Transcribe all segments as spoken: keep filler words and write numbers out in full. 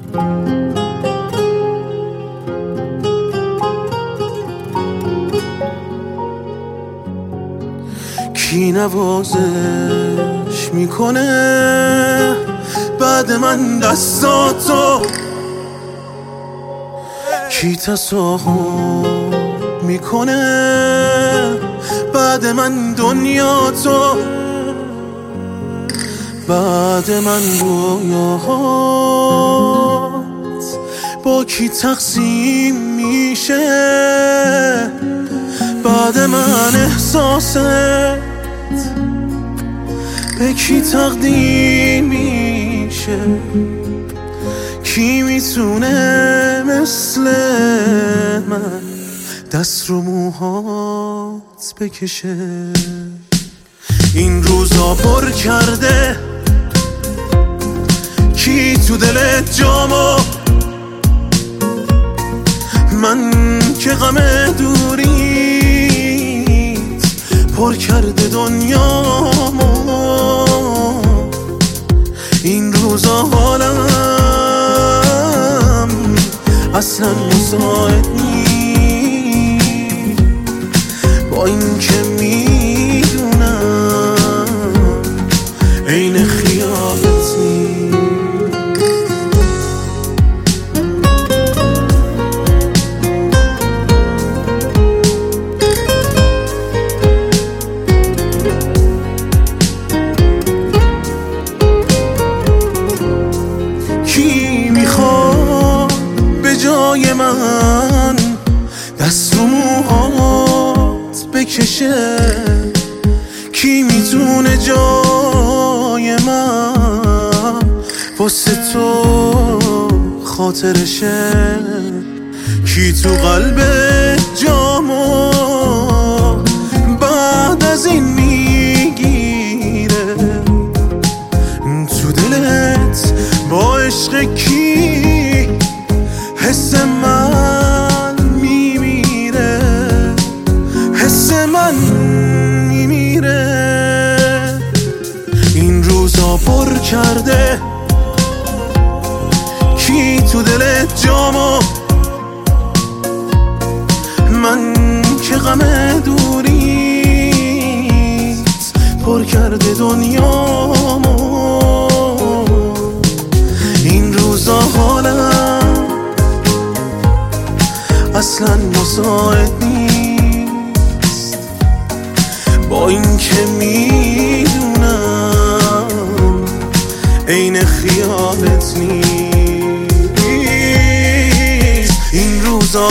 کی نوازش میکنه بعد من دستاتو؟ کی تصاحب میکنه بعد من دنیاتو؟ بعد من رویاهات با کی تقسیم میشه؟ بعد من احساست به کی تقدیم میشه؟ کی میتونه مثل من دست رو موهات بکشه؟ این روزا پر کرده کی تو دلت جامو؟ من که غم دوریت پر کرده دنیامو. این روزا حالم اصلا مساعد نیست با این که میدونم عین خیالت نیست. کی میخواد به جای من دست رو موهات بکشه؟ کی میتونه جای من واسه تو خاطرشه؟ کی تو قلب جامو بعد از این میگیره؟ تو دلت با عشق کی حس من میمیره؟ حس من میمیره. این روزا پر کرده کی تو دلت جامو؟ من که غم دوریت پر کرده دنیامو. این روزا حالم اصلا مساعد نیست با این که میدونم عین خیالت نیست. این روزا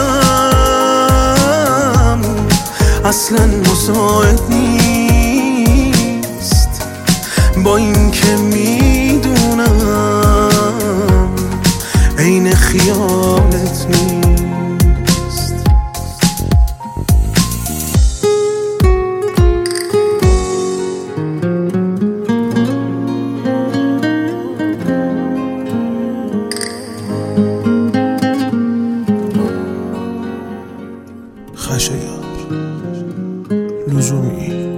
حالم اصلا مساعد نیست با این که میدونم عین خیالت نیست. خشایار لزومی